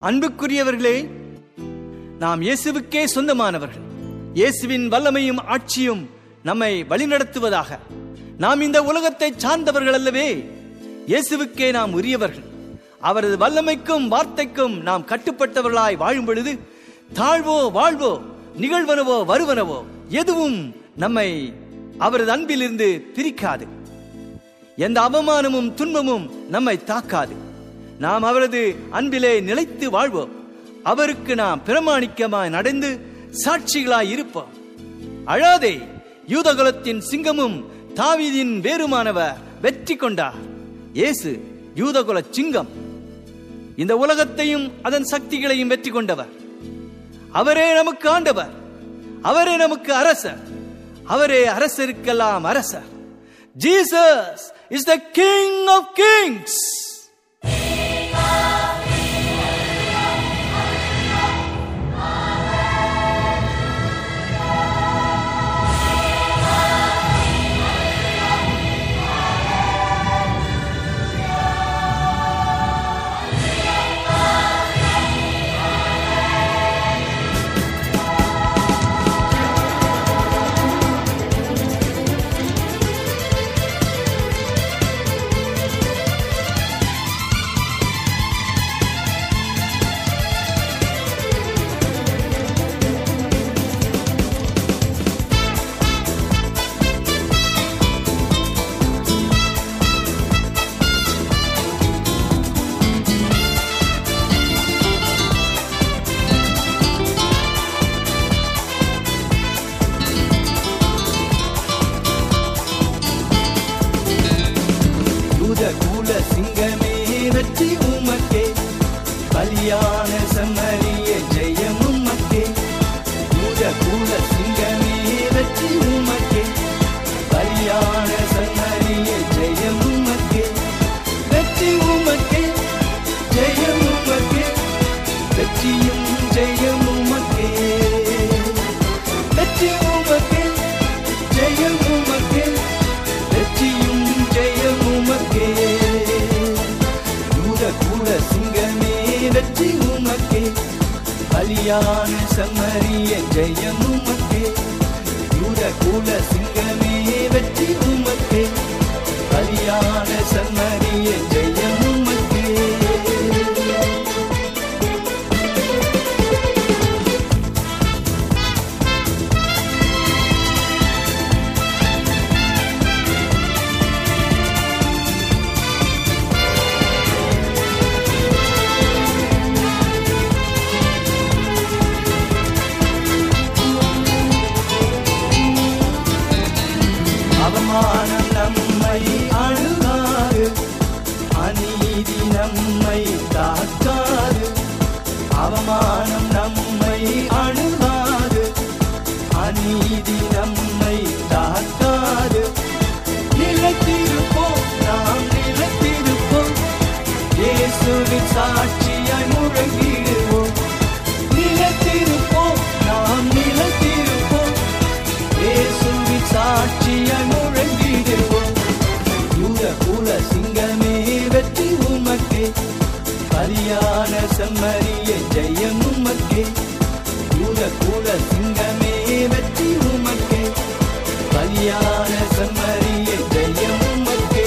அன்புக்குரியவர்களே, நாம் இயேசுவுக்கே சொந்தமானவர்கள். இயேசுவின் வல்லமையும் ஆட்சியும் நம்மை வழிநடத்துவதாக. நாம் இந்த உலகத்தை சார்ந்தவர்கள் அல்லவே, இயேசுவுக்கே நாம் உரியவர்கள். அவரது வல்லமைக்கும் வார்த்தைக்கும் நாம் கட்டுப்பட்டவர்களாய் வாழும் பொழுது தாழ்வோ வாழ்வோ, நிகழ்வனவோ வருவனவோ எதுவும் நம்மை அவரது அன்பிலிருந்து பிரிக்காது. எந்த அவமானமும் துன்பமும் நம்மை தாக்காது. நாம் அவரது அன்பிலே நிலைத்து வாழ்வோம். அவருக்கு நாம் பிரமாணிக்கமாய் நடந்து சாட்சிகளாய் இருப்போம். அழாதே, யூதகுலத்தின் சிங்கமும் தாவீதின் வேறுமானவர் வெற்றி கொண்டார். இயேசு யூதகுல சிங்கம், இந்த உலகத்தையும் அதன் சக்திகளையும் வெற்றி கொண்டவர். அவரே நமக்கு ஆண்டவர், அவரே நமக்கு அரசர், அவரே அரசருக்கெல்லாம் அரசர். Jesus is the King of Kings. கூல சிங்கமே வெற்றி உமக்கே, பலியான சம்மரியே ஜெயம் உமக்கே. கூல சிங்கமே வெற்றி உமக்கே, பலியான சம்மரியே ஜெயம் உமக்கே. வெற்றி உமக்கே, ஜெயம் உமக்கே, வெற்றியும் ஜெயம் உமக்கே. வெற்றி உமக்கே, ஜெயம் உமக்கே, வெற்றியும் ஜெயம் உமக்கே. கூல சிங்கமே வெற்றி உமக்கே, பலியான சம்மரியே ஜெயம் உமக்கே. கூல சிங்கமே வெற்றி உமக்கே, பலியான சம்மரியே ஜெயம் உமக்கே. அவமானம் நம்மை அணுகாது, அநீதி நம்மை தாக்காது. அவமானம் நம்மை அணுகாது, அநீதி நம்மை தாக்காது. நிலைத்திருப்போம், நாம் நிலைத்திருப்போம், இயேசுவின் சாட்சியாய் முழங்கிடுவோம். நிலைத்திருப்போம், நாம் நிலைத்திருப்போம், இயேசுவின் சாட்சியாய் முழங்கிடுவோம். கூல சிங்கமே வெற்றி உமக்கே, பலியான சம்மரியே ஜெயம் உமக்கே. கூல சிங்கமே வெற்றி உமக்கே, பலியான சம்மரியே ஜெயம் உமக்கே.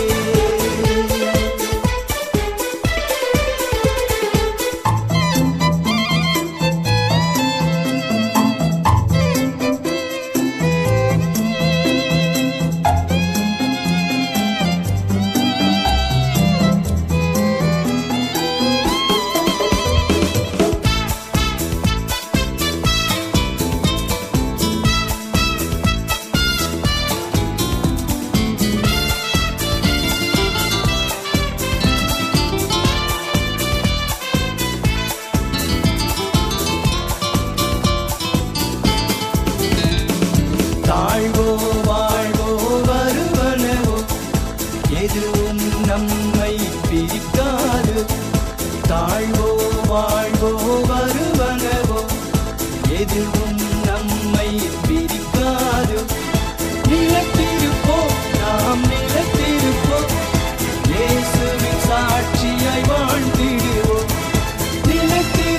தாழ்வோ வாழ்வோ வருவனவோ எதுவும் நம்மை பிரிக்காது. தாழ்வோ வாழ்வோ வருவனவோ எதுவும் நம்மை பிரிக்காது. நிலைத்திருப்போம், நாம் நிலைத்திருப்போம், இயேசுவின் சாட்சியாய் வாழ்ந்திடுவோம். நிலைத்திருப்போம்,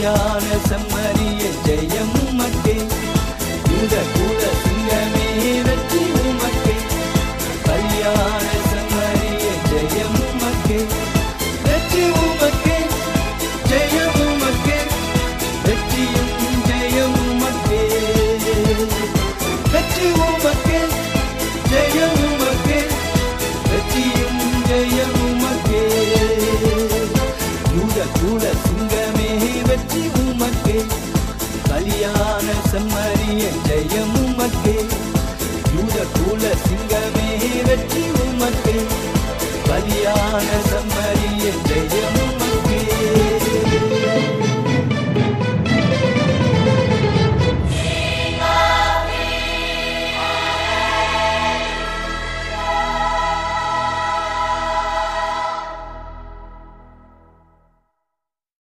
மெய்யான